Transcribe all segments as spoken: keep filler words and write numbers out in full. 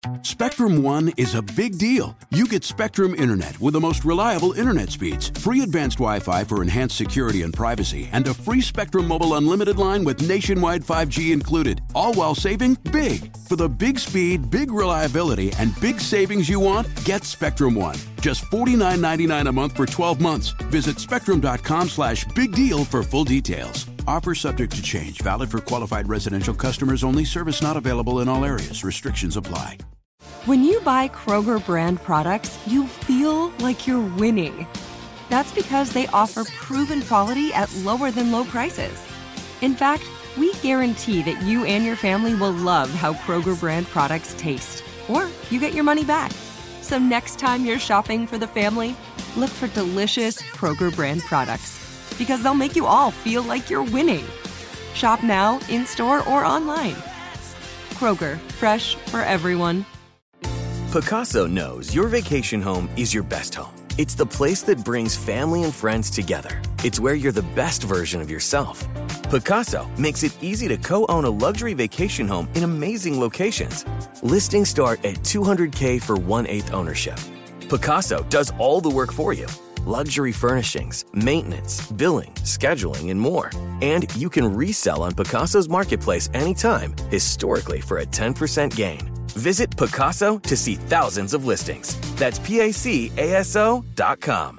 Spectrum One is a big deal. You get Spectrum Internet with the most reliable internet speeds, free advanced Wi-Fi for enhanced security and privacy, and a free Spectrum Mobile Unlimited line with nationwide five G included, all while saving big. For the big speed, big reliability, and big savings you want, get Spectrum One. Just forty-nine ninety-nine a month for twelve months. Visit spectrum.com slash big deal for full details. Offer subject to change. Valid for qualified residential customers only. Service not available in all areas. Restrictions apply. When you buy Kroger brand products, you feel like you're winning. That's because they offer proven quality at lower than low prices. In fact, we guarantee that you and your family will love how Kroger brand products taste, or you get your money back. So next time you're shopping for the family, look for delicious Kroger brand products, because they'll make you all feel like you're winning. Shop now, in-store, or online. Kroger, fresh for everyone. Pacaso knows your vacation home is your best home. It's the place that brings family and friends together. It's where you're the best version of yourself. Pacaso makes it easy to co-own a luxury vacation home in amazing locations. Listings start at two hundred thousand dollars for one-eighth ownership. Pacaso does all the work for you. Luxury furnishings, maintenance, billing, scheduling, and more. And you can resell on Pacaso's marketplace anytime, historically for a ten percent gain. Visit Pacaso to see thousands of listings. That's P A C A S O dot com.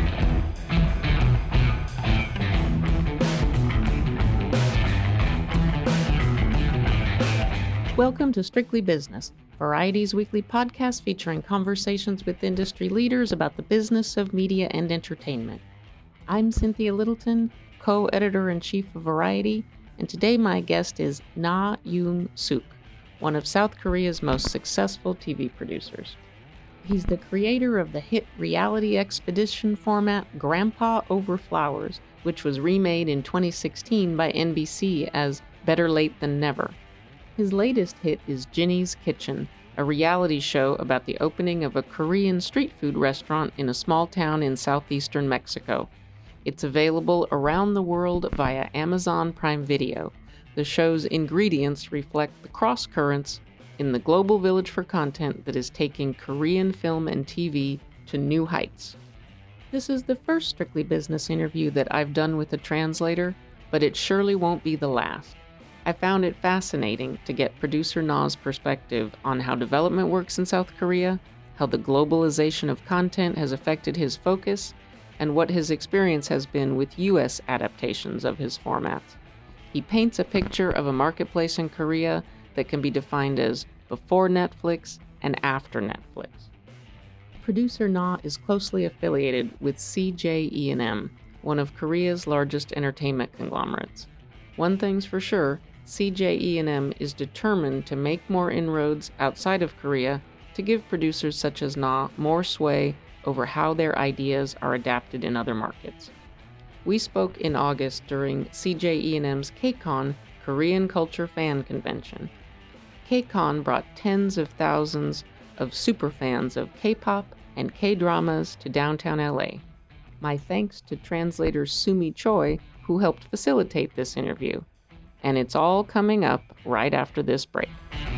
Welcome to Strictly Business, Variety's weekly podcast featuring conversations with industry leaders about the business of media and entertainment. I'm Cynthia Littleton, co-editor-in-chief of Variety, and today my guest is Na Yoon-suk, one of South Korea's most successful T V producers. He's the creator of the hit reality expedition format Grandpa Over Flowers, which was remade in twenty sixteen by N B C as Better Late Than Never. His latest hit is Ginny's Kitchen, a reality show about the opening of a Korean street food restaurant in a small town in southeastern Mexico. It's available around the world via Amazon Prime Video. The show's ingredients reflect the cross-currents in the global village for content that is taking Korean film and T V to new heights. This is the first Strictly Business interview that I've done with a translator, but it surely won't be the last. I found it fascinating to get producer Na's perspective on how development works in South Korea, how the globalization of content has affected his focus, and what his experience has been with U S adaptations of his formats. He paints a picture of a marketplace in Korea that can be defined as before Netflix and after Netflix. Producer Na is closely affiliated with C J E and M, one of Korea's largest entertainment conglomerates. One thing's for sure, C J E and M is determined to make more inroads outside of Korea to give producers such as Na more sway over how their ideas are adapted in other markets. We spoke in August during C J E and M's KCON, Korean Culture Fan Convention. KCON brought tens of thousands of superfans of K-pop and K-dramas to downtown L A. My thanks to translator Sumi Choi, who helped facilitate this interview. And it's all coming up right after this break.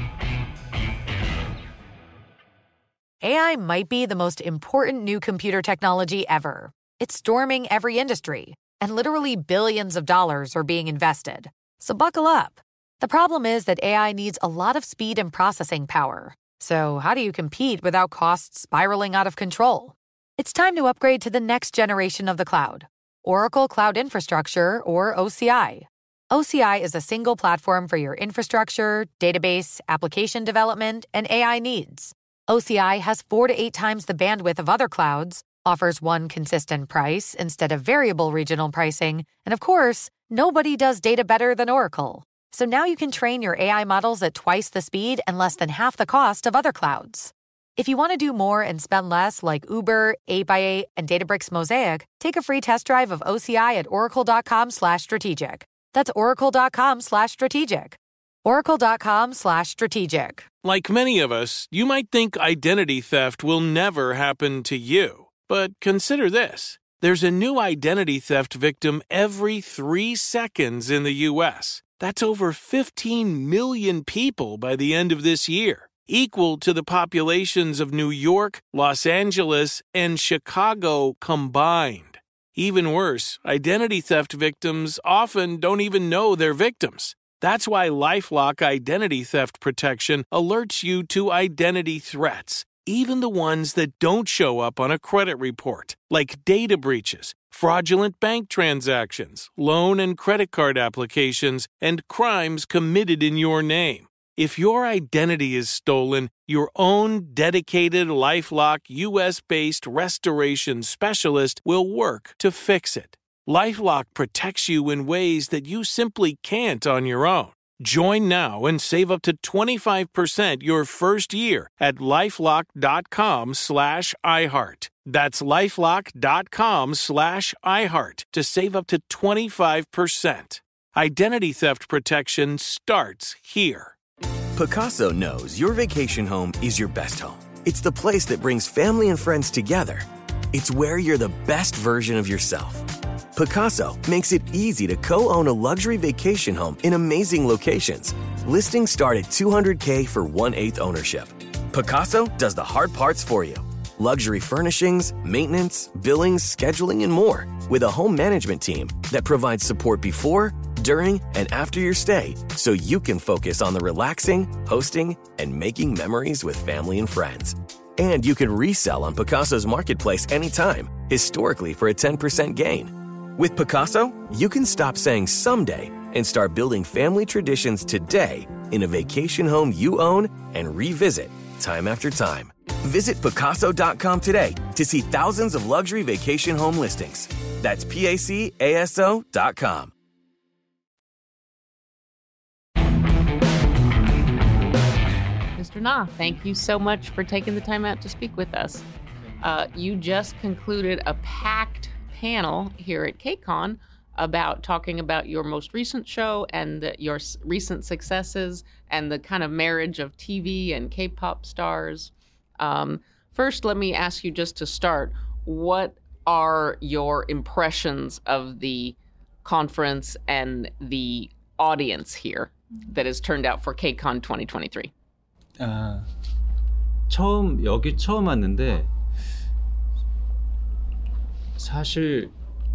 A I might be the most important new computer technology ever. It's storming every industry, and literally billions of dollars are being invested. So buckle up. The problem is that A I needs a lot of speed and processing power. So how do you compete without costs spiraling out of control? It's time to upgrade to the next generation of the cloud, Oracle Cloud Infrastructure, or O C I. O C I is a single platform for your infrastructure, database, application development, and A I needs. O C I has four to eight times the bandwidth of other clouds, offers one consistent price instead of variable regional pricing, and of course, nobody does data better than Oracle. So now you can train your A I models at twice the speed and less than half the cost of other clouds. If you want to do more and spend less like Uber, eight by eight, and Databricks Mosaic, take a free test drive of O C I at oracle.com slash strategic. That's oracle.com slash strategic. oracle.com slash strategic. Like many of us, you might think identity theft will never happen to you. But consider this. There's a new identity theft victim every three seconds in the U S. That's over fifteen million people by the end of this year. equal to the populations of New York, Los Angeles, and Chicago combined. Even worse, identity theft victims often don't even know they're victims. That's why LifeLock Identity Theft Protection alerts you to identity threats, even the ones that don't show up on a credit report, like data breaches, fraudulent bank transactions, loan and credit card applications, and crimes committed in your name. If your identity is stolen, your own dedicated LifeLock U S-based restoration specialist will work to fix it. LifeLock protects you in ways that you simply can't on your own. Join now and save up to twenty-five percent your first year at LifeLock.com slash iHeart. That's LifeLock.com slash iHeart to save up to twenty-five percent. Identity theft protection starts here. Pacaso knows your vacation home is your best home. It's the place that brings family and friends together. It's where you're the best version of yourself. Pacaso makes it easy to co-own a luxury vacation home in amazing locations. Listings start at two hundred thousand dollars for one-eighth ownership. Pacaso does the hard parts for you. Luxury furnishings, maintenance, billings, scheduling, and more. With a home management team that provides support before, during, and after your stay so you can focus on the relaxing, hosting, and making memories with family and friends. And you can resell on Pacaso's marketplace anytime, historically for a ten percent gain. With Pacaso, you can stop saying someday and start building family traditions today in a vacation home you own and revisit time after time. Visit Pacaso dot com today to see thousands of luxury vacation home listings. That's P A C A S O dot com. Mister Na, thank you so much for taking the time out to speak with us. Uh, you just concluded a packed panel here at KCON about talking about your most recent show and the, your s- recent successes and the kind of marriage of T V and K-pop stars. Um, first, let me ask you just to start, what are your impressions of the conference and the audience here that has turned out for KCON twenty twenty-three? 아, 처음 여기 처음 왔는데 사실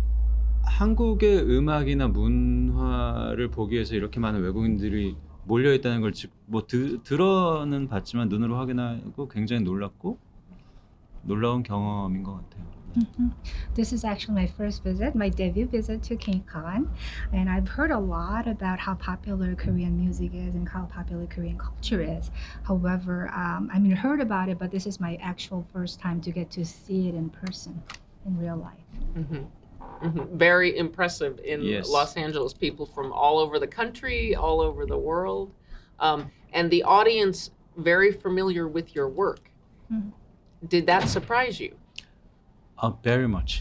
한국의 음악이나 문화를 보기 위해서 이렇게 많은 외국인들이 몰려 있다는 걸 뭐 들어는 봤지만 눈으로 확인하고 굉장히 놀랐고 놀라운 경험인 것 같아요. Mm-hmm. This is actually my first visit, my debut visit to KCON, and I've heard a lot about how popular Korean music is and how popular Korean culture is. However, um, I mean, I heard about it, but this is my actual first time to get to see it in person, in real life. Mm-hmm. Mm-hmm. Very impressive in Yes. Los Angeles. People from all over the country, all over the world, um, and the audience very familiar with your work. Mm-hmm. Did that surprise you? Uh, very much.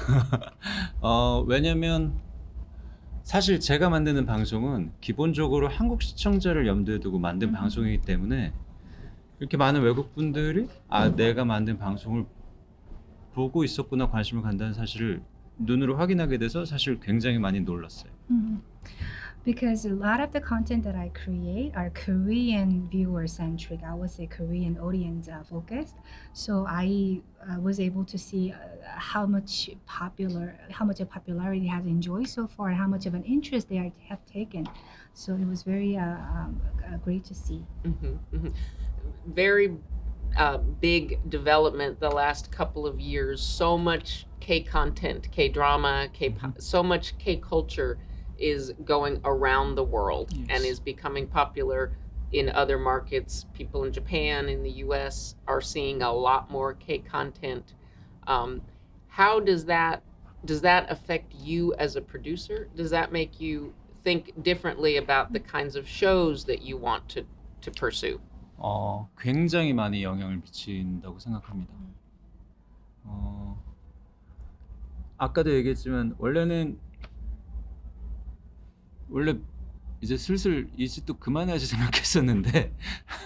어, 왜냐면 사실 제가 만드는 방송은 기본적으로 한국 시청자를 염두에 두고 만든 음. 방송이기 때문에 이렇게 많은 외국 분들이 아 내가 만든 방송을 보고 있었구나 관심을 간다는 사실을 눈으로 확인하게 돼서 사실 굉장히 많이 놀랐어요. Mm-hmm. Because a lot of the content that I create are Korean viewer centric. I would say Korean audience uh, focused. So I uh, was able to see uh, how much popular, how much of popularity has enjoyed so far, and how much of an interest they are, have taken. So it was very uh, um, uh, great to see. Mm-hmm. Mm-hmm. Very uh, big development the last couple of years. So much K content, K drama, K Mm-hmm. so much K culture is going around the world Yes. and is becoming popular in other markets. People in Japan, in the U S are seeing a lot more K content. Um, how does that does that affect you as a producer? Does that make you think differently about the kinds of shows that you want to to pursue? 어, 굉장히 많이 영향을 미친다고 생각합니다. 어, 아까도 얘기했지만 원래는 원래 이제 슬슬 이 짓도 그만해야지 생각했었는데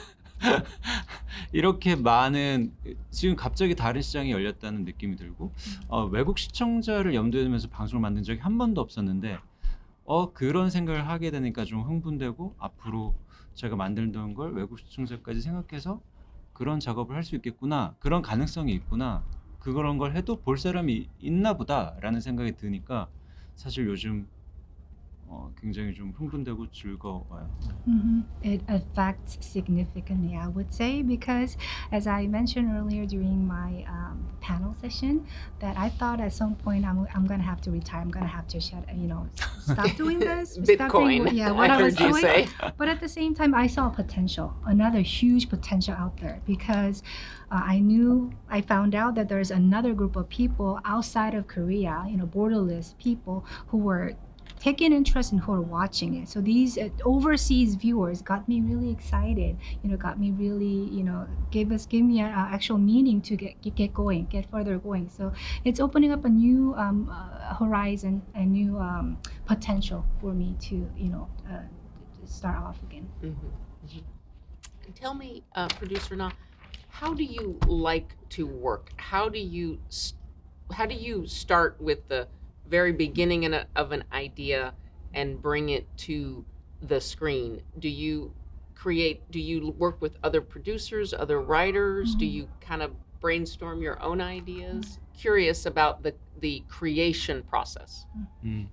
이렇게 많은 지금 갑자기 다른 시장이 열렸다는 느낌이 들고 어, 외국 시청자를 염두에 두면서 방송을 만든 적이 한 번도 없었는데 어, 그런 생각을 하게 되니까 좀 흥분되고 앞으로 제가 만들던 걸 외국 시청자까지 생각해서 그런 작업을 할 수 있겠구나, 그런 가능성이 있구나, 그런 걸 해도 볼 사람이 있나 보다라는 생각이 드니까 사실 요즘 어, 굉장히 좀 흥분되고 즐거워요. Mm-hmm. It affects significantly, I would say, because as I mentioned earlier during my um, panel session, that I thought at some point I'm, I'm going to have to retire. I'm going to have to shut, you know, stop doing this. Stop doing, Bitcoin. yeah, what I I, was heard you doing. say. But at the same time, I saw potential, another huge potential out there, because uh, I knew, I found out that there's another group of people outside of Korea, you know, borderless people who were taking interest in who are watching it. So these uh, overseas viewers got me really excited. You know, got me really, you know, gave us, gave me an actual meaning to get get going, get further going. So it's opening up a new um, uh, horizon, a new um, potential for me to, you know, uh, start off again. Mm-hmm. Tell me, uh, producer Na, how do you like to work? How do you how do you start with the very beginning in a, of an idea and bring it to the screen? Do you create, do you work with other producers, other writers? Mm-hmm. Do you kind of brainstorm your own ideas? Mm-hmm. Curious about the, the creation process. 음.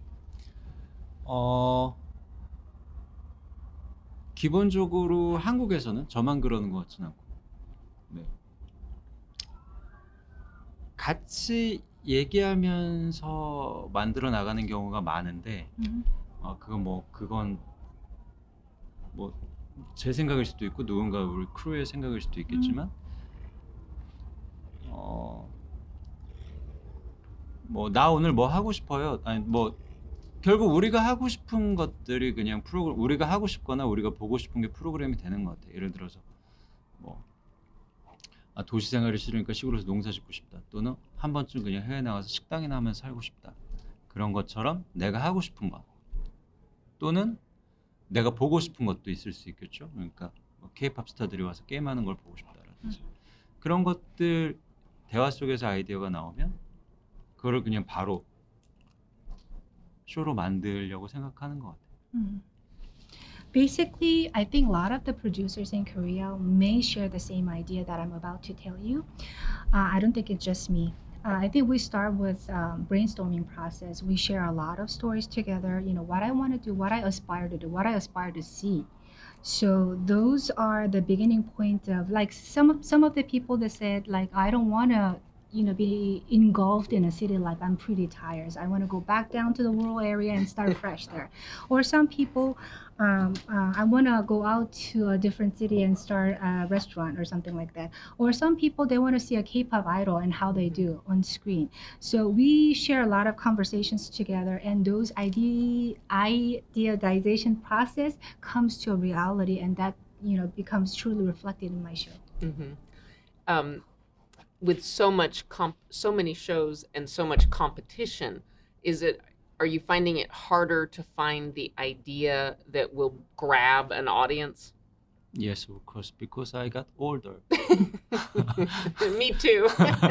어, 기본적으로 한국에서는 저만 그러는 것 같진 않고, 네. 같이 얘기하면서 만들어 나가는 경우가 많은데, 음. 어, 그건 뭐 그건 뭐 제 생각일 수도 있고 누군가 우리 크루의 생각일 수도 있겠지만, 음. 어, 뭐 나 오늘 뭐 하고 싶어요. 아니 뭐 결국 우리가 하고 싶은 것들이 그냥 프로그램, 우리가 하고 싶거나 우리가 보고 싶은 게 프로그램이 되는 것 같아. 예를 들어서 뭐 아, 도시 생활이 싫으니까 시골에서 농사 짓고 싶다. 또는 한 번쯤 그냥 해외 나가서 식당이나 하면서 살고 싶다. 그런 것처럼 내가 하고 싶은 것. 또는 내가 보고 싶은 것도 있을 수 있겠죠. 그러니까 뭐 K-팝 스타들이 와서 게임하는 걸 보고 싶다라든지. 음. 그런 것들 대화 속에서 아이디어가 나오면 그거를 그냥 바로 쇼로 만들려고 생각하는 것 같아요. 음. Basically, I think a lot of the producers in Korea may share the same idea that I'm about to tell you. Uh, I don't think it's just me. Uh, I think we start with um, brainstorming process. We share a lot of stories together. You know, what I want to do, what I aspire to do, what I aspire to see. So those are the beginning point of, like, some of, some of the people that said, like, I don't want to, you know, be engulfed in a city life. I'm pretty tired. I want to go back down to the rural area and start fresh there. Or some people, um, uh, I want to go out to a different city and start a restaurant or something like that. Or some people, they want to see a K-pop idol and how they do on screen. So we share a lot of conversations together, and those idea idealization process comes to a reality, and that, you know, becomes truly reflected in my show. Mm-hmm. Um, with so much comp- so many shows and so much competition, is it, are you finding it harder to find the idea that will grab an audience? Yes, of course, because I got older. Me too.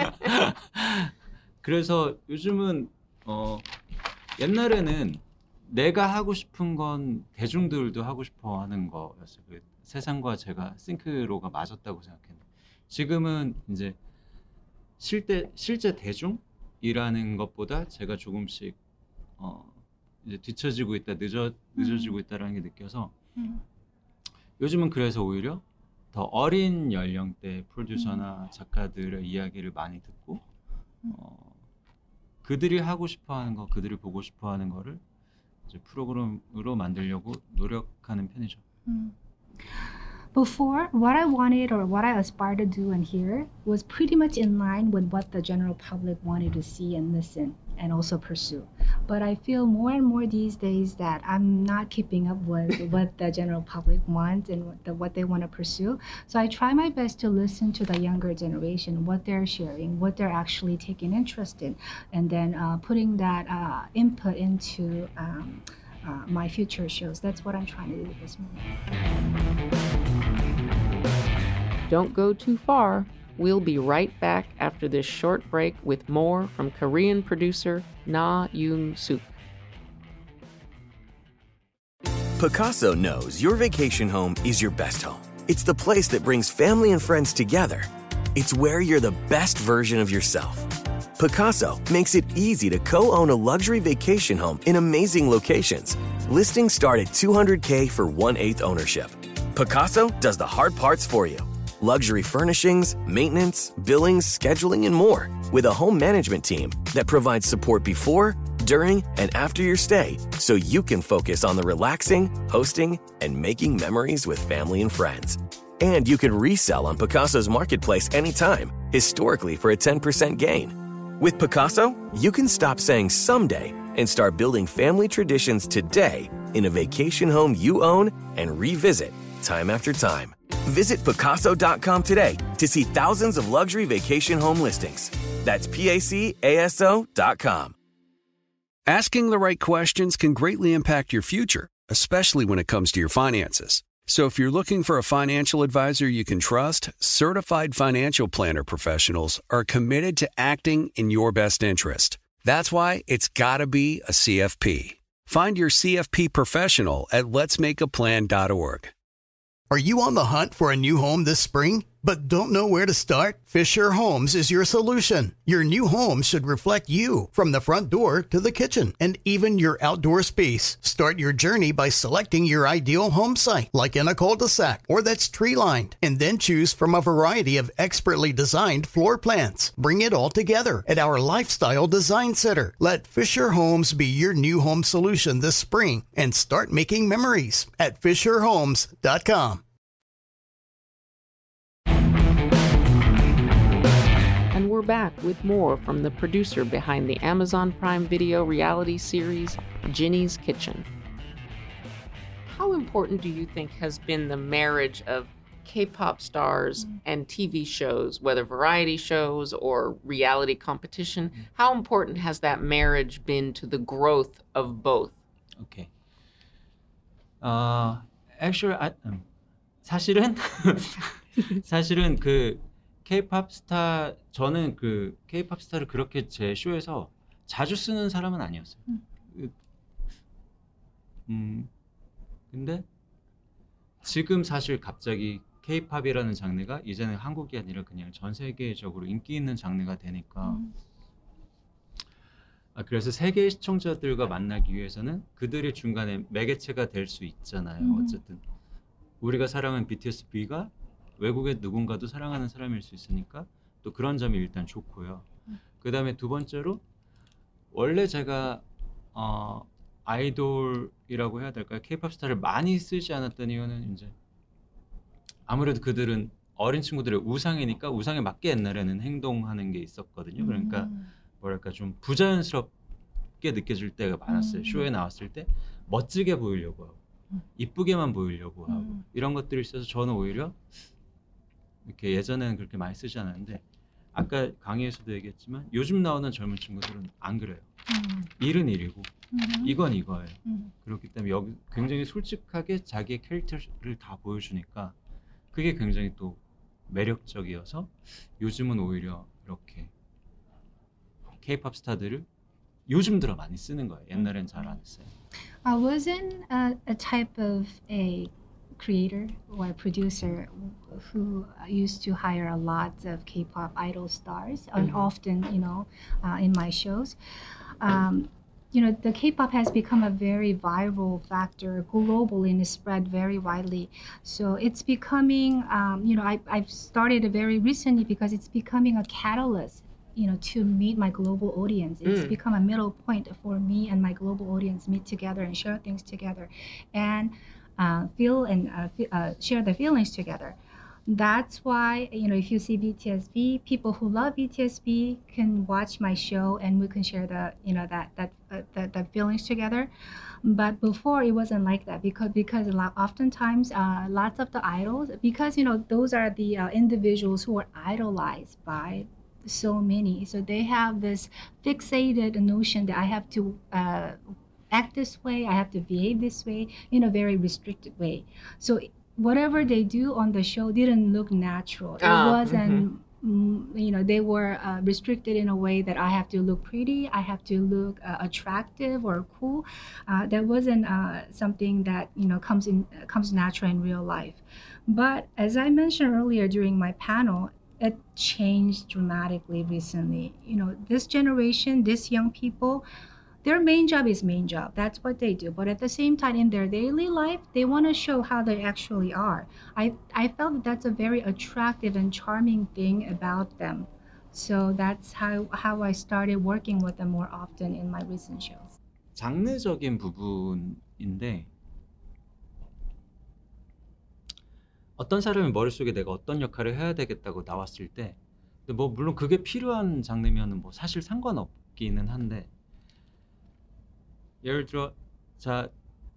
그래서 요즘은 어, 옛날에는 내가 하고 싶은 건 대중들도 하고 싶어 하는 거였어요. 그 세상과 제가 싱크로가 맞았다고 생각했는데, 지금은 이제 실제 실제 대중이라는 것보다 제가 조금씩 어, 이제 뒤처지고 있다, 늦어 늦어지고 있다라는 게 느껴서 음. 요즘은 그래서 오히려 더 어린 연령대 프로듀서나 음. 작가들의 이야기를 많이 듣고 어, 그들이 하고 싶어하는 거, 그들이 보고 싶어하는 거를 이제 프로그램으로 만들려고 노력하는 편이죠. 음. Before, what I wanted or what I aspired to do and hear was pretty much in line with what the general public wanted to see and listen and also pursue. But I feel more and more these days that I'm not keeping up with what the general public wants and what, the, what they want to pursue. So I try my best to listen to the younger generation, what they're sharing, what they're actually taking interest in, and then uh, putting that uh, input into um, uh, my future shows. That's what I'm trying to do at this moment. Don't go too far. We'll be right back after this short break with more from Korean producer Na Yoon-suk. Picasso knows your vacation home is your best home. It's the place that brings family and friends together. It's where you're the best version of yourself. Picasso makes it easy to co-own a luxury vacation home in amazing locations. Listings start at two hundred thousand dollars for one-eighth ownership. Picasso does the hard parts for you. Luxury furnishings, maintenance, billings, scheduling, and more. With a home management team that provides support before, during, and after your stay so you can focus on the relaxing, hosting, and making memories with family and friends. And you can resell on Picasso's marketplace anytime, historically for a ten percent gain. With Picasso, you can stop saying someday and start building family traditions today in a vacation home you own and revisit time after time. Visit Picasso dot com today to see thousands of luxury vacation home listings. That's P A C A S O dot com. Asking the right questions can greatly impact your future, especially when it comes to your finances. So if you're looking for a financial advisor you can trust, certified financial planner professionals are committed to acting in your best interest. That's why it's got to be a C F P. Find your C F P professional at lets make a plan dot org. Are you on the hunt for a new home this spring, but don't know where to start? Fisher Homes is your solution. Your new home should reflect you, from the front door to the kitchen, and even your outdoor space. Start your journey by selecting your ideal home site, like in a cul-de-sac or that's tree-lined, and then choose from a variety of expertly designed floor plans. Bring it all together at our Lifestyle Design Center. Let Fisher Homes be your new home solution this spring and start making memories at Fisher Homes dot com. And we're back with more from the producer behind the Amazon Prime Video reality series, Ginny's Kitchen. How important do you think has been the marriage of K-pop stars mm. and T V shows, whether variety shows or reality competition? Mm. How important has that marriage been to the growth of both? Okay. Uh, actually, I, um, 사실은 사실은 그 K-팝 스타, 저는 그 K-팝 스타를 그렇게 제 쇼에서 자주 쓰는 사람은 아니었어요. 음. 음, 근데 지금 사실 갑자기 K-팝이라는 장르가 이제는 한국이 아니라 그냥 전 세계적으로 인기 있는 장르가 되니까 음. 아, 그래서 세계의 시청자들과 만나기 위해서는 그들의 중간에 매개체가 될 수 있잖아요. 음. 어쨌든 우리가 사랑하는 비티에스 B가 외국의 누군가도 사랑하는 사람일 수 있으니까 또 그런 점이 일단 좋고요. 음. 그 다음에 두 번째로 원래 제가 어, 아이돌이라고 해야 될까요? K-팝 스타를 많이 쓰지 않았던 이유는 이제 아무래도 그들은 어린 친구들의 우상이니까 우상에 맞게 옛날에는 행동하는 게 있었거든요. 그러니까 음. 뭐랄까 좀 부자연스럽게 느껴질 때가 많았어요. 음. 쇼에 나왔을 때 멋지게 보이려고 하고 음. 이쁘게만 보이려고 하고 음. 이런 것들이 있어서 저는 오히려 이렇게 예전에는 그렇게 많이 쓰지 않았는데 아까 강의에서도 얘기했지만 요즘 나오는 젊은 친구들은 안 그래요. 음. 일은 일이고 음. 이건 이거예요. 음. 그렇기 때문에 여기 굉장히 솔직하게 자기의 캐릭터를 다 보여주니까 그게 굉장히 또 매력적이어서 요즘은 오히려 이렇게 K-팝 스타들을 요즘 들어 많이 쓰는 거예요. 옛날엔 잘 안 했어요. I wasn't a, a type of a creator or producer who used to hire a lot of K-pop idol stars, and mm-hmm. often, you know, uh, in my shows. Um, you know, the K-pop has become a very viral factor globally and is spread very widely. So it's becoming, um, you know, I, I've started it very recently because it's becoming a catalyst, you know, to meet my global audience. It's mm. become a middle point for me and my global audience meet together and share things together and uh, feel and uh, f- uh, share the feelings together. That's why, you know, if you see B T S B, people who love B T S B can watch my show and we can share the, you know, that that uh, the, the feelings together. But before it wasn't like that because because a lot, oftentimes uh, lots of the idols, because, you know, those are the uh, individuals who are idolized by so many. So they have this fixated notion that I have to uh, act this way, I have to behave this way in a very restricted way. So whatever they do on the show didn't look natural. It uh, wasn't mm-hmm. mm, you know, they were uh, restricted in a way that I have to look pretty, I have to look uh, attractive or cool. Uh, that wasn't uh, something that you know comes in comes natural in real life. But as I mentioned earlier during my panel, it changed dramatically recently. You know, this generation, these young people, their main job is main job. That's what they do. But at the same time, in their daily life, they want to show how they actually are. I, I felt that that's a very attractive and charming thing about them. So that's how, how I started working with them more often in my recent shows. 장르적인 부분인데 어떤 사람의 머릿속에 내가 어떤 역할을 해야 되겠다고 나왔을 때 근데 뭐 물론 그게 필요한 장르면은 뭐 사실 상관없기는 한데 예를 들어 자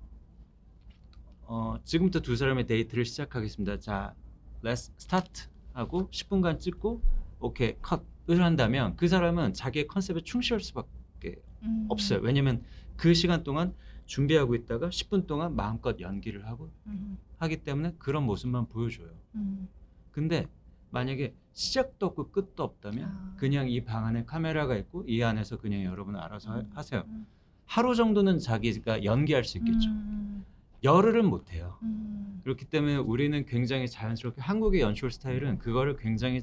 어, 지금부터 두 사람의 데이트를 시작하겠습니다. 자, let's start 하고 십 분간 찍고 오케이 컷을 한다면 그 사람은 자기의 컨셉에 충실할 수밖에 음. 없어요. 왜냐면 그 시간 동안 준비하고 있다가 십 분 동안 마음껏 연기를 하고 음. 하기 때문에 그런 모습만 보여줘요. 음. 근데 만약에 시작도 없고 끝도 없다면 아. 그냥 이 방 안에 카메라가 있고 이 안에서 그냥 여러분 알아서 하- 음. 하세요. 음. 하루 정도는 자기가 연기할 수 있겠죠. 음. 열흘은 못해요. 음. 그렇기 때문에 우리는 굉장히 자연스럽게 한국의 연출 스타일은 그거를 굉장히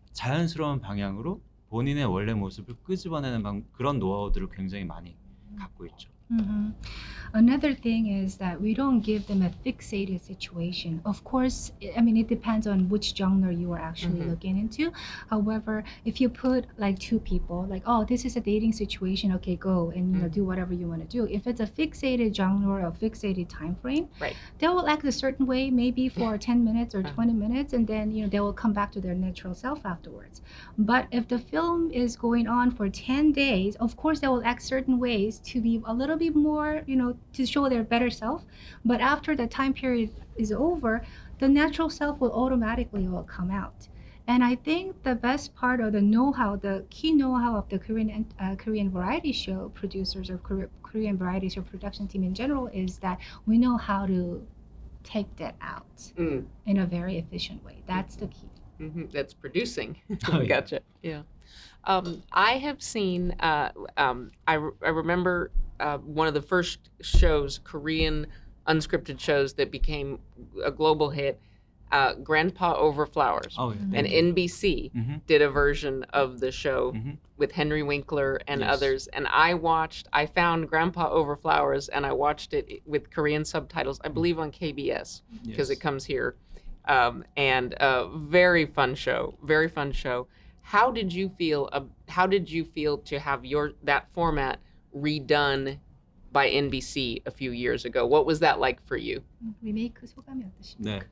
자연스러운 방향으로 본인의 원래 모습을 끄집어내는 방, 그런 노하우들을 굉장히 많이 갖고 있죠. Mhm. Another thing is that we don't give them a fixated situation. Of course, I mean, it depends on which genre you are actually Mhm. looking into. However, if you put like two people, like, oh, this is a dating situation, okay, go and you know, Mhm. do whatever you want to do. If it's a fixated genre or fixated time frame, Right. they will act a certain way, maybe for ten minutes or Uh-huh. twenty minutes, and then you know they will come back to their natural self afterwards. But if the film is going on for ten days, of course they will act certain ways to be a little bit more, you know, to show their better self. But after the time period is over, the natural self will automatically all come out. And I think the best part of the know-how, the key know-how of the Korean uh, Korean variety show producers or Kore- Korean variety show production team in general is that we know how to take that out Mm. in a very efficient way. That's the key. Hmm. That's producing. Oh, yeah. Gotcha. Yeah. Um, I have seen. Uh, um, I, re- I remember uh, one of the first shows, Korean unscripted shows that became a global hit. Uh, Grandpa Over Flowers. Oh, yeah. And Thank you. N B C Mhm. did a version of the show Mhm. with Henry Winkler and Yes. others. And I watched, I found Grandpa Over Flowers and I watched it with Korean subtitles, I believe on K B S, because Yes. it comes here. Um, and a very fun show, very fun show. How did you feel, uh, how did you feel to have your, that format redone by N B C a few years ago? What was that like for you? 리메이크 소감이 어떠신가요? 네.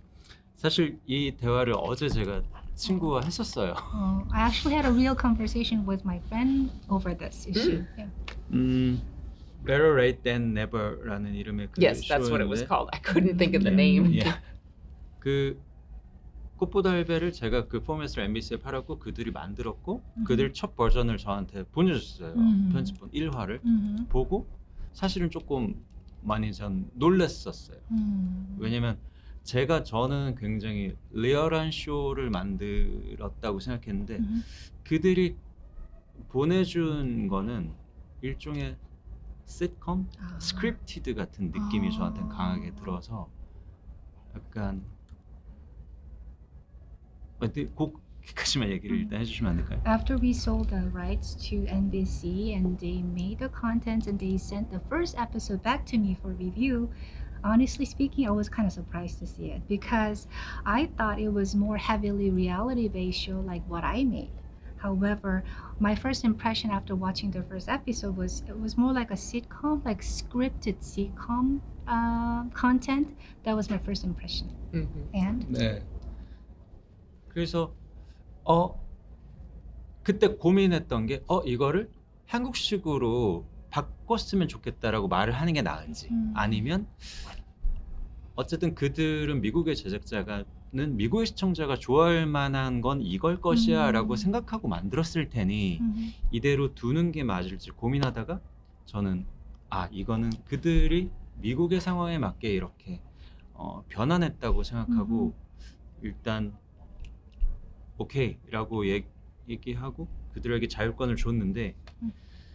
사실 이 대화를 어제 제가 친구와 했었어요. Uh, I actually had a real conversation with my friend over this issue. Yeah. 음, Better Late Than Never라는 이름의 그 Yes, that's what it was 쇼인데 called. I couldn't think of the name. 예. 그 꽃보다 할배를 제가 그 포맷을 엠비씨에 팔았고 그들이 만들었고 음. 그들 첫 버전을 저한테 보내줬어요. 음. 편집본 일 화를 Mhm. 보고 사실은 조금 많이 전 놀랬었어요. 음. 왜냐면 제가 저는 굉장히 리얼한 쇼를 만들었다고 생각했는데 Mhm. 그들이 보내준 거는 일종의 시트콤, 아. 스크립티드 같은 느낌이 아. 저한테 강하게 들어서 약간 곡까지만 얘기를 음. 일단 해주시면 안 될까요? After we sold the rights to N B C and they made the content and they sent the first episode back to me for review, honestly speaking, I was kind of surprised to see it because I thought it was more heavily reality-based show like what I made. However, my first impression after watching the first episode was it was more like a sitcom, like scripted sitcom uh, content. That was my first impression. Mhm. And 네. 그래서 어 그때 고민했던 게 어 이거를 한국식으로 바꿨으면 좋겠다라고 말을 하는 게 나은지 음. 아니면 어쨌든 그들은 미국의 제작자가는 미국의 시청자가 좋아할 만한 건 이걸 것이야라고 음. 생각하고 만들었을 테니 Mhm. 이대로 두는 게 맞을지 고민하다가 저는 아 이거는 그들이 미국의 상황에 맞게 이렇게 어, 변환했다고 생각하고 일단 오케이라고 얘, 얘기하고 그들에게 자율권을 줬는데 음.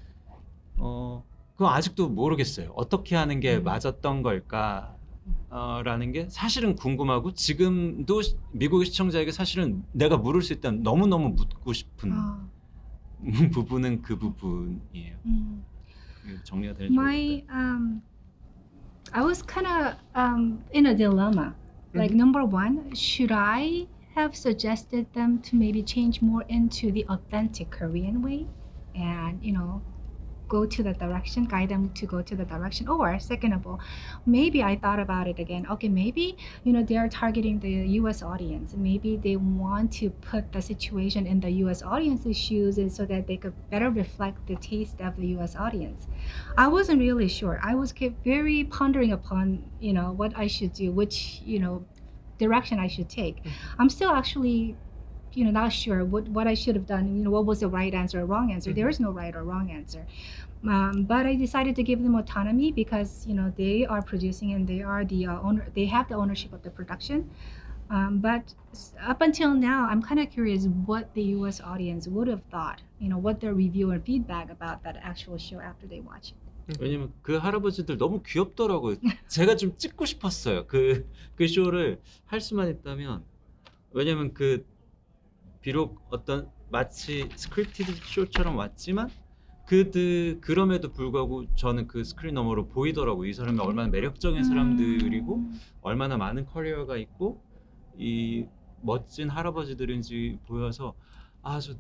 어 그거 아직도 모르겠어요. 어떻게 하는 게 음. 맞았던 걸까? 어, 라는 게 사실은 궁금하고 지금도 시- 미국의 시청자에게 사실은 내가 물을 수 있다면 너무너무 묻고 싶은 아, 부분은 그 부분이에요. 음. 이게 정리가 되는지 My 모르겠다. um, I was kind of um, in a dilemma. Like Mhm. number one, should I have suggested them to maybe change more into the authentic Korean way, and you know, go to the direction, guide them to go to the direction, or second of all, maybe I thought about it again. Okay, maybe you know they are targeting the U S audience. Maybe they want to put the situation in the U S audience's shoes, and so that they could better reflect the taste of the U S audience. I wasn't really sure. I was kept very pondering upon you know what I should do, which you know direction I should take. I'm still actually you know not sure what, what I should have done, you know what was the right answer or wrong answer. There is no right or wrong answer. Um, but I decided to give them autonomy because you know they are producing and they are the uh, owner, they have the ownership of the production. Um, but s- up until now, I'm kind of curious what the U S audience would have thought, you know what their review or feedback about that actual show after they watch it. 왜냐면 그 할아버지들 너무 귀엽더라고요. 제가 좀 찍고 싶었어요. 그, 그 쇼를 할 수만 있다면. 왜냐면 그 비록 어떤 마치 스크립티드 쇼처럼 왔지만 그들 그럼에도 불구하고 저는 그 스크린 너머로 보이더라고요. 이 사람이 얼마나 매력적인 사람들이고 음. 얼마나 많은 커리어가 있고 이 멋진 할아버지들인지 보여서 아 저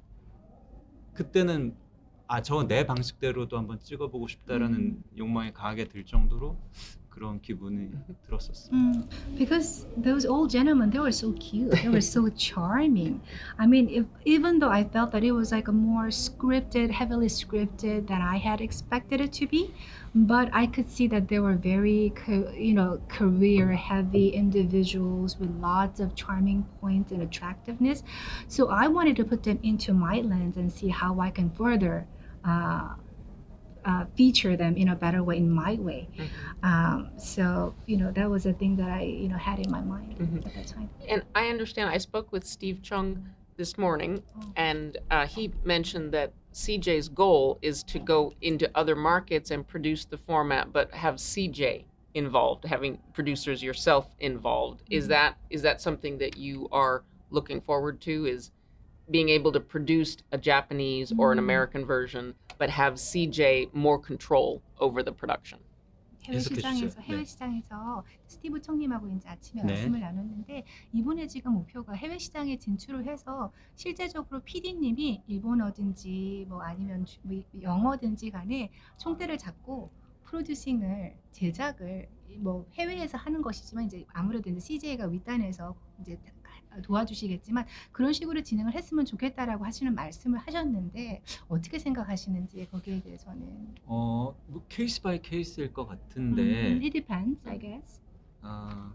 그때는 아 저 내 방식대로도 한번 찍어보고 싶다라는 음. 욕망이 강하게 들 정도로 그런 기분이 들었었어요. Mm, because those old gentlemen, they were so cute. They were so charming. I mean, if, even though I felt that it was like a more scripted, heavily scripted than I had expected it to be, but I could see that they were very, co- you know, career-heavy individuals with lots of charming points and attractiveness. So I wanted to put them into my lens and see how I can further uh, uh, feature them in a better way, in my way. Um, so you know that was a thing that I you know had in my mind Mhm. at that time. And I understand, I spoke with Steve Chung this morning, Oh. and uh, he mentioned that C J's goal is to go into other markets and produce the format, but have C J involved, having producers yourself involved. Is Mhm. that is that something that you are looking forward to? Is being able to produce a Japanese or an Mm. American version, but have C J more control over the production? 해외 해석해 시장에서 주세요. 해외 네. 시장에서 스티브 청님하고 이제 아침에 네. 말씀을 나눴는데 이분의 지금 목표가 해외 시장에 진출을 해서 실제적으로 피디님이 일본어든지 뭐 아니면 주- 뭐 영어든지 간에 총대를 잡고 프로듀싱을 제작을 뭐 해외에서 하는 것이지만 이제 아무래도 이제 씨제이가 윗단에서 이제 도와주시겠지만 그런 식으로 진행을 했으면 좋겠다라고 하시는 말씀을 하셨는데 어떻게 생각하시는지 거기에 대해서는 어, 뭐 케이스 바이 케이스일 것 음, 같은데 it depends, I guess. 아,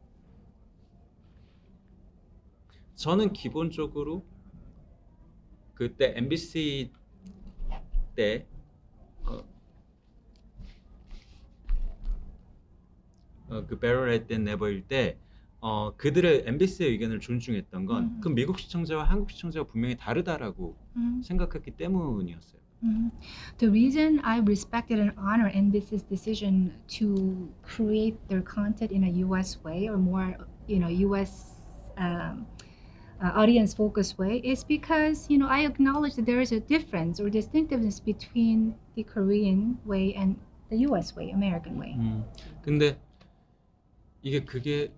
저는 기본적으로 그때 엠비씨 때 어, 어, 그 배럴 앳 네버일 때 어, 그들의 엠비씨의 의견을 존중했던 건 음. 그 미국 시청자와 한국 시청자가 분명히 다르다라고 음. 생각했기 때문이었어요. Mhm. The reason I respected and honor N B C's decision to create their content in a U S way or more, you know, U S um, uh, audience-focused way is because, you know, I acknowledge that there is a difference or distinctiveness between the Korean way and the U S way, American way. 음, 근데 이게 그게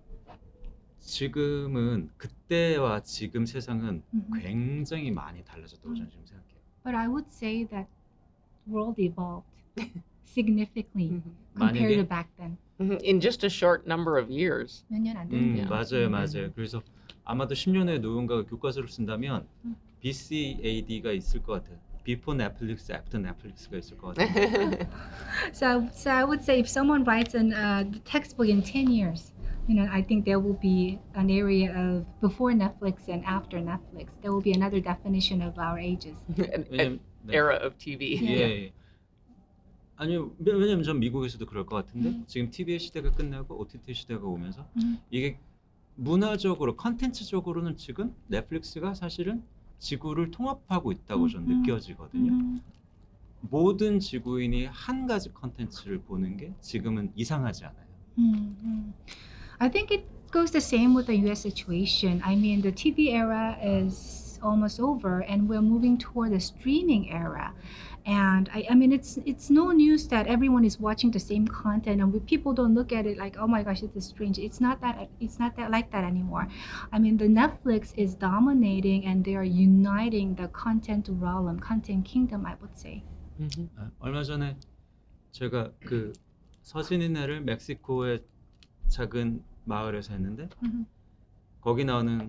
지금은 그때와 지금 세상은 Mhm. 굉장히 많이 달라졌다고 저는 지금 생각해요. But I would say that world evolved significantly Mm-hmm. compared to 만약에 back then. In just a short number of years. 몇 년 안 음, 됐는데요. 맞아요, 음. 맞아요. 그래서 아마도 십 년 후에 누군가가 교과서를 쓴다면 음. 비씨에이디가 있을 것 같아요. Before Netflix, After Netflix가 있을 것 같아요. So, so I would say if someone writes an uh, textbook in ten years, you know, I think there will be an area of before Netflix and after Netflix. There will be another definition of our ages. An, an 왜냐면 네. era of T V. 예, 예. 아니요, 왜- 왜냐면 전 미국에서도 그럴 것 같은데 음. 지금 티비의 시대가 끝나고 오티티 시대가 오면서 음. 이게 문화적으로 컨텐츠적으로는 지금 넷플릭스가 사실은 지구를 통합하고 있다고 저는 음. 느껴지거든요. 음. 모든 지구인이 한 가지 컨텐츠를 보는 게 지금은 이상하지 않아요. Mm, mm. I think it goes the same with the U S situation. I mean, the T V era is almost over, and we're moving toward the streaming era. And I, I mean, it's it's no news that everyone is watching the same content, and we, people don't look at it like, oh my gosh, this is strange. It's not that. It's not that like that anymore. I mean, the Netflix is dominating, and they are uniting the content realm, content kingdom, I would say. Mm-hmm. 아, 얼마 전에 제가 그 서진이네를 멕시코의 작은 마을에서 했는데 Mm-hmm. 거기 나오는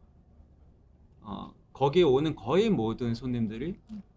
어, 거기에 오는 거의 모든 손님들이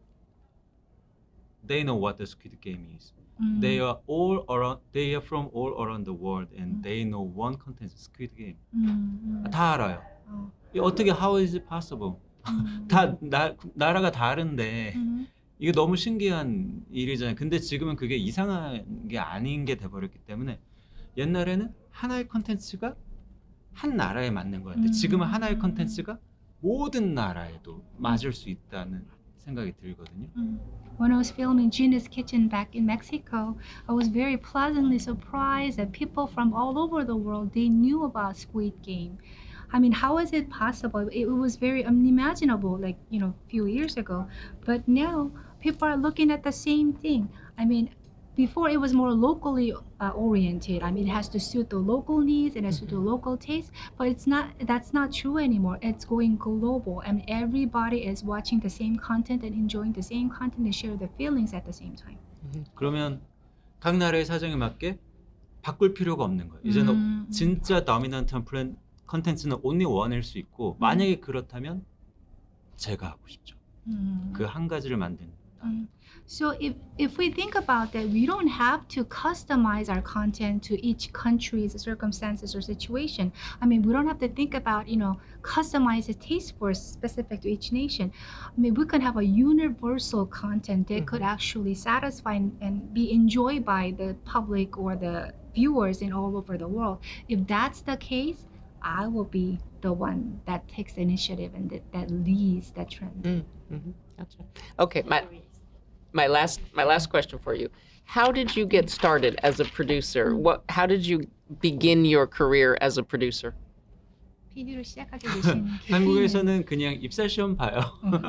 they know what the Squid Game is. Mm. They are all around. They are from all around the world, and they know one content, Squid Game. Mm-hmm. 다 알아요. Oh. 이 어떻게 how is it possible? Mm-hmm. 다 나, 나라가 다른데 Mm-hmm. 이게 너무 신기한 일이잖아요. 근데 지금은 그게 이상한 게 아닌 게 돼버렸기 때문에 옛날에는 하나의 컨텐츠가 한 나라에 맞는 거였는데 음. 지금은 하나의 컨텐츠가 모든 나라에도 맞을 수 있다는 생각이 들거든요. Mm. When I was filming Gina's Kitchen back in Mexico, I was very pleasantly surprised that people from all over the world, they knew about Squid Game. I mean, how is it possible? It was very unimaginable, like, you know, a few years ago. But now, people are looking at the same thing. I mean, before it was more locally uh, oriented. I mean, it has to suit the local needs, it has to do local taste, but it's not. That's not true anymore. It's going global, and everybody is watching the same content and enjoying the same content and share their feelings at the same time. 그러면 각 나라의 사정에 맞게 바꿀 필요가 없는 거예요. 이제는 음. 진짜 도미넌트한 플랜 컨텐츠는 only one일 수 있고 만약에 그렇다면 제가 하고 싶죠. Mm. 그 한 가지를 만든다. Mm. So if if we think about that, we don't have to customize our content to each country's circumstances or situation. I mean, we don't have to think about, you know, customize a taste for specific to each nation. I mean, we could have a universal content that could actually satisfy and, and be enjoyed by the public or the viewers in all over the world. If that's the case, I will be the one that takes the initiative and that, that leads that trend. Mm, mm-hmm. Gotcha. Okay, my my last my last question for you: how did you get started as a producer? What? How did you begin your career as a producer? 피디로 시작하게 되신 한국에서는 그냥 입사 시험 봐요.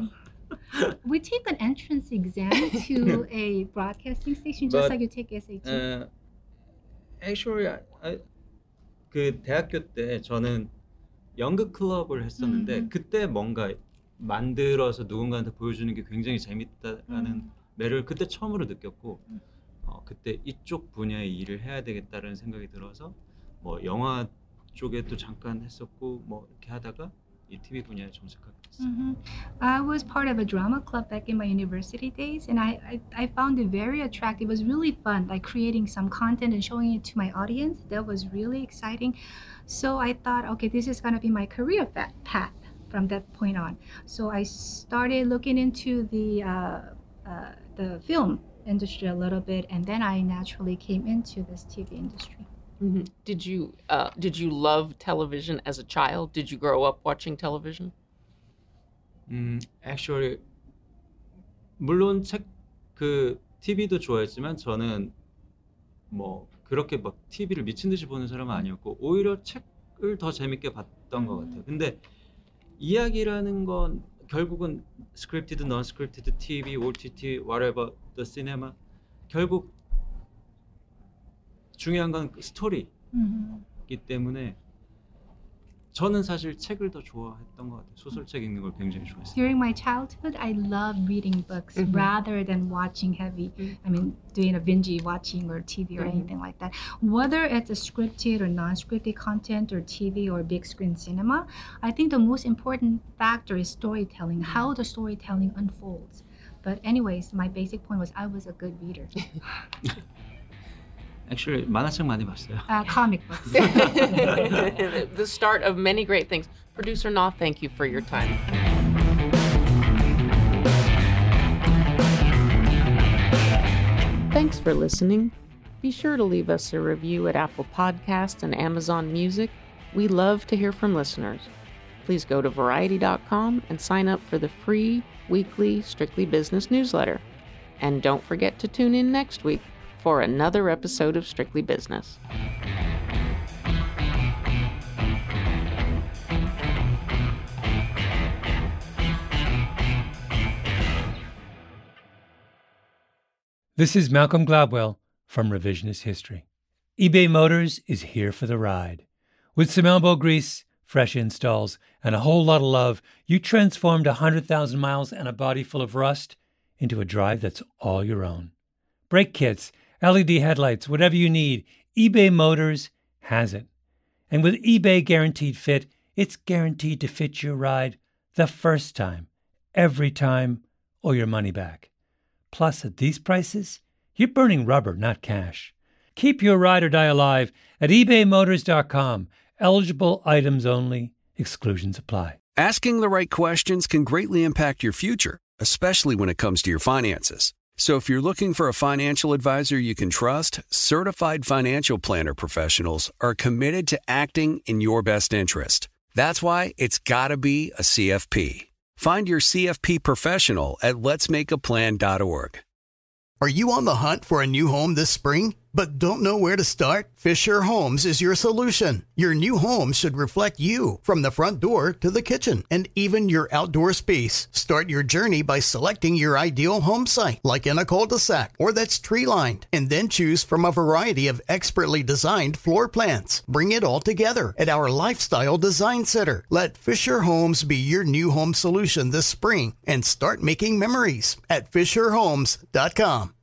We take an entrance exam to a broadcasting station just But, like you take S A T. Uh, actually, I, I, 그 대학교 때 저는 연극 클럽을 했었는데 음. 그때 뭔가 만들어서 누군가한테 보여주는 게 굉장히 재밌다라는 음. 매력을 그때 처음으로 느꼈고 어, 그때 이쪽 분야의 일을 해야 되겠다라는 생각이 들어서 뭐 영화 쪽에도 잠깐 했었고 뭐 이렇게 하다가 이 티비 분야에 정착하게 됐어요. Mm-hmm. I was part of a drama club back in my university days, and I, I, I found it very attractive. It was really fun, like creating some content and showing it to my audience. That was really exciting. So I thought, okay, this is going to be my career path from that point on. So I started looking into the uh, uh, the film industry a little bit, and then I naturally came into this T V industry. Mm-hmm. Did you uh, did you love television as a child? Did you grow up watching television? 음, actually 물론 책 그 티비도 좋아했지만 저는 뭐 그렇게 막 티비를 미친 듯이 보는 사람은 아니었고 오히려 책을 더 재밌게 봤던 것 같아요. 근데 이야기라는 건 결국은 scripted, non-scripted, 티비, 오티티, whatever, the cinema 결국 중요한 건 스토리이기 Mm-hmm. 때문에 저는 사실 책을 더 좋아했던 것 같아요. 소설책 읽는 걸 굉장히 좋아했어요. During my childhood, I loved reading books Mhm. rather than watching heavy. I mean, doing a binge watching or T V or Mhm. anything like that. Whether it's a scripted or non-scripted content or T V or big screen cinema, I think the most important factor is storytelling, how the storytelling unfolds. But anyways, my basic point was I was a good reader. Actually 만화책 많이 봤어요. Uh, comic books. The start of many great things. Producer Na, thank you for your time. Thanks for listening. Be sure to leave us a review at Apple Podcasts and Amazon Music. We love to hear from listeners. Please go to variety dot com and sign up for the free weekly Strictly Business newsletter. And don't forget to tune in next week for another episode of Strictly Business. This is Malcolm Gladwell from Revisionist History. eBay Motors is here for the ride. With some elbow grease, fresh installs, and a whole lot of love, you transformed one hundred thousand miles and a body full of rust into a drive that's all your own. Brake kits, L E D headlights, whatever you need, eBay Motors has it. And with eBay Guaranteed Fit, it's guaranteed to fit your ride the first time, every time, or your money back. Plus, at these prices, you're burning rubber, not cash. Keep your ride or die alive at ebay motors dot com. Eligible items only. Exclusions apply. Asking the right questions can greatly impact your future, especially when it comes to your finances. So if you're looking for a financial advisor you can trust, certified financial planner professionals are committed to acting in your best interest. That's why it's got to be a C F P. Find your C F P professional at lets make a plan dot org. Are you on the hunt for a new home this spring, but don't know where to start? Fisher Homes is your solution. Your new home should reflect you, from the front door to the kitchen, and even your outdoor space. Start your journey by selecting your ideal home site, like in a cul-de-sac or that's tree-lined, and then choose from a variety of expertly designed floor plans. Bring it all together at our Lifestyle Design Center. Let Fisher Homes be your new home solution this spring and start making memories at fisher homes dot com.